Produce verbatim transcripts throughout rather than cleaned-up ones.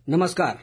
नमस्कार,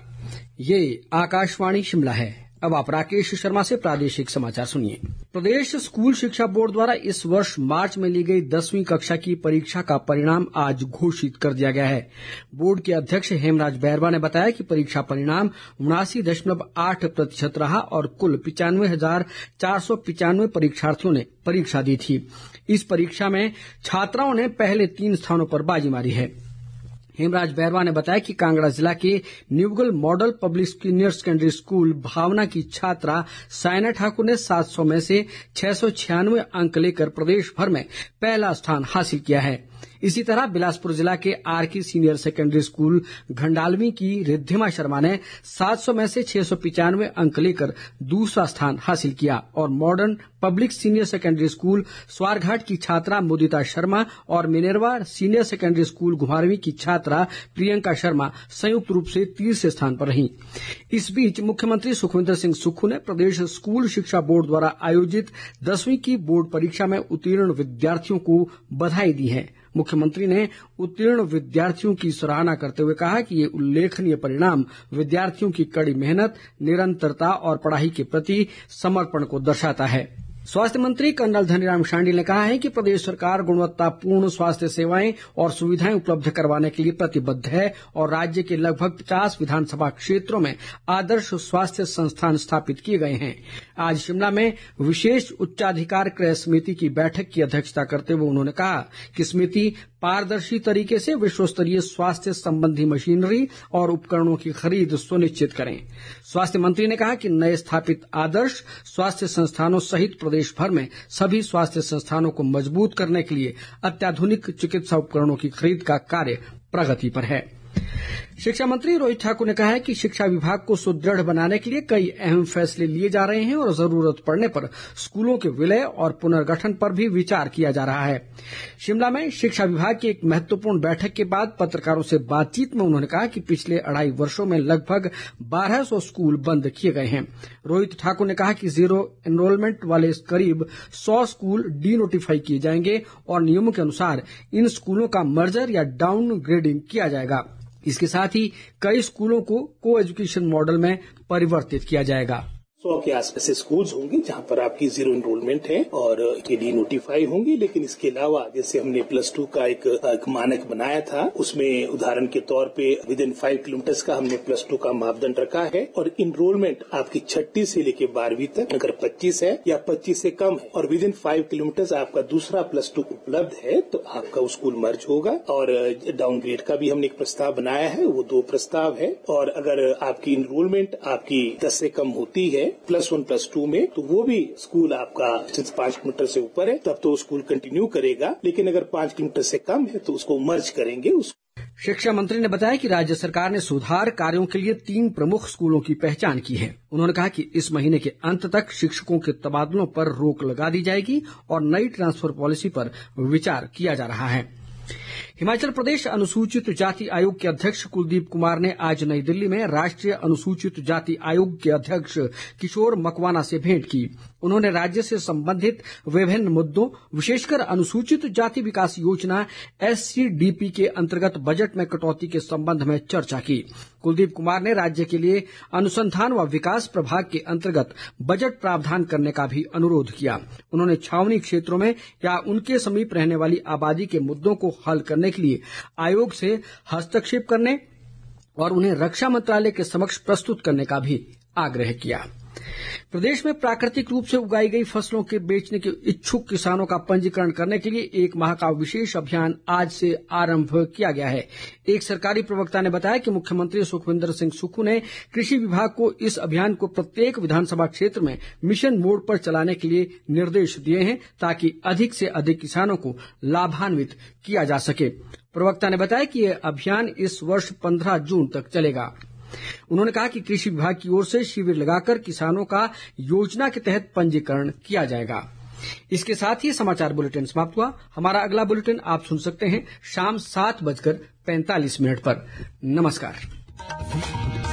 ये आकाशवाणी शिमला है। अब आप राकेश शर्मा से प्रादेशिक समाचार सुनिए। प्रदेश स्कूल शिक्षा बोर्ड द्वारा इस वर्ष मार्च में ली गई दसवीं कक्षा की परीक्षा का परिणाम आज घोषित कर दिया गया है। बोर्ड के अध्यक्ष हेमराज बैरवा ने बताया कि परीक्षा परिणाम उनासी दशमलव आठ प्रतिशत रहा और कुल पिचानवे हजार चार सौ पिचानवे परीक्षार्थियों ने परीक्षा दी थी। इस परीक्षा में छात्राओं ने पहले तीन स्थानों पर बाजी मारी है। हेमराज बैरवा ने बताया कि कांगड़ा जिला के Neugal model public senior secondary school Bhavna की छात्रा सायना ठाकुर ने सात सौ में से छह सौ छियानवे अंक लेकर प्रदेश भर में पहला स्थान हासिल किया है। इसी तरह बिलासपुर जिला के R K senior secondary school Ghandalvi की रिद्धिमा शर्मा ने सात सौ में से छह सौ पिचानवे अंक लेकर दूसरा स्थान हासिल किया और modern public senior secondary school Swarghat की छात्रा मुदिता शर्मा और Minerva senior secondary school Ghumarwin की छात्रा प्रियंका शर्मा संयुक्त रूप से तीसरे स्थान पर रहीं। इस बीच मुख्यमंत्री सुखविंदर सिंह सुक्खू ने प्रदेश स्कूल शिक्षा बोर्ड द्वारा आयोजित दसवीं की बोर्ड परीक्षा में उत्तीर्ण विद्यार्थियों को बधाई दी है। मुख्यमंत्री ने उत्तीर्ण विद्यार्थियों की सराहना करते हुए कहा कि ये उल्लेखनीय परिणाम विद्यार्थियों की कड़ी मेहनत, निरंतरता और पढ़ाई के प्रति समर्पण को दर्शाता है। स्वास्थ्य मंत्री कर्नल धनीराम शांडिल ने कहा है कि प्रदेश सरकार गुणवत्तापूर्ण स्वास्थ्य सेवाएं और सुविधाएं उपलब्ध करवाने के लिए प्रतिबद्ध है और राज्य के लगभग पचास विधानसभा क्षेत्रों में आदर्श स्वास्थ्य संस्थान स्थापित किए गए हैं। आज शिमला में विशेष उच्चाधिकार क्रय समिति की बैठक की अध्यक्षता करते हुए उन्होंने कहा कि समिति पारदर्शी तरीके से विश्वस्तरीय स्वास्थ्य संबंधी मशीनरी और उपकरणों की खरीद सुनिश्चित करें। स्वास्थ्य मंत्री ने कहा कि नए स्थापित आदर्श स्वास्थ्य संस्थानों सहित प्रदेश भर में सभी स्वास्थ्य संस्थानों को मजबूत करने के लिए अत्याधुनिक चिकित्सा उपकरणों की खरीद का कार्य प्रगति पर है। शिक्षा मंत्री रोहित ठाकुर ने कहा है कि शिक्षा विभाग को सुदृढ़ बनाने के लिए कई अहम फैसले लिए जा रहे हैं और जरूरत पड़ने पर स्कूलों के विलय और पुनर्गठन पर भी विचार किया जा रहा है। शिमला में शिक्षा विभाग की एक महत्वपूर्ण बैठक के बाद पत्रकारों से बातचीत में उन्होंने कहा कि पिछले अढ़ाई वर्षों में लगभग बारह सौ स्कूल बंद किए गए हैं। रोहित ठाकुर ने कहा कि जीरो एनरोलमेंट वाले करीब सौ स्कूल डी नोटिफाई किए जाएंगे और नियमों के अनुसार इन स्कूलों का मर्जर या डाउन ग्रेडिंग किया जाएगा। इसके साथ ही कई स्कूलों को को एजुकेशन मॉडल में परिवर्तित किया जाएगा। सौ के आसपास स्कूल्स होंगे जहां पर आपकी जीरो एनरोलमेंट है और डी नोटिफाई होंगी। लेकिन इसके अलावा जैसे हमने प्लस टू का एक, एक मानक बनाया था, उसमें उदाहरण के तौर पे विद इन फाइव किलोमीटर्स का हमने प्लस टू का मापदंड रखा है और इनरोलमेंट आपकी छठी से लेकर बारहवीं तक अगर पच्चीस है या पच्चीस से कम है और विद इन फाइव किलोमीटर्स आपका दूसरा प्लस टू उपलब्ध है तो आपका स्कूल मर्ज होगा। और डाउनग्रेड का भी हमने एक प्रस्ताव बनाया है, वो दो प्रस्ताव है। और अगर आपकी इनरोलमेंट आपकी दस से कम होती है प्लस वन प्लस टू में तो वो भी स्कूल आपका पांच किलोमीटर से ऊपर है तब तो स्कूल कंटिन्यू करेगा। लेकिन अगर पांच किलोमीटर से कम है तो उसको मर्ज करेंगे। शिक्षा मंत्री ने बताया कि राज्य सरकार ने सुधार कार्यों के लिए तीन प्रमुख स्कूलों की पहचान की है। उन्होंने कहा कि इस महीने के अंत तक शिक्षकों के तबादलों पर रोक लगा दी जाएगी और नई ट्रांसफर पॉलिसी पर विचार किया जा रहा है। हिमाचल प्रदेश अनुसूचित जाति आयोग के अध्यक्ष कुलदीप कुमार ने आज नई दिल्ली में राष्ट्रीय अनुसूचित जाति आयोग के अध्यक्ष किशोर मकवाना से भेंट की। उन्होंने राज्य से संबंधित विभिन्न मुद्दों, विशेषकर अनुसूचित जाति विकास योजना एस सी डी पी के अंतर्गत बजट में कटौती के संबंध में चर्चा की। कुलदीप कुमार ने राज्य के लिए अनुसंधान व विकास प्रभाग के अंतर्गत बजट प्रावधान करने का भी अनुरोध किया। उन्होंने छावनी क्षेत्रों में या उनके समीप रहने वाली आबादी के मुद्दों को हल करने के लिए आयोग से हस्तक्षेप करने और उन्हें रक्षा मंत्रालय के समक्ष प्रस्तुत करने का भी आग्रह किया। प्रदेश में प्राकृतिक रूप से उगाई गई फसलों के बेचने के इच्छुक किसानों का पंजीकरण करने के लिए एक माह का विशेष अभियान आज से आरंभ किया गया है। एक सरकारी प्रवक्ता ने बताया कि मुख्यमंत्री सुखविंदर सिंह सुक्खू ने कृषि विभाग को इस अभियान को प्रत्येक विधानसभा क्षेत्र में मिशन मोड पर चलाने के लिए निर्देश दिए हैं ताकि अधिक से अधिक किसानों को लाभान्वित किया जा सके। प्रवक्ता ने बताया कि यह अभियान इस वर्ष पंद्रह जून तक चलेगा। उन्होंने कहा कि कृषि विभाग की ओर से शिविर लगाकर किसानों का योजना के तहत पंजीकरण किया जाएगा। इसके साथ ही समाचार बुलेटिन समाप्त हुआ। हमारा अगला बुलेटिन आप सुन सकते हैं शाम सात बजकर पैंतालीस मिनट पर। नमस्कार।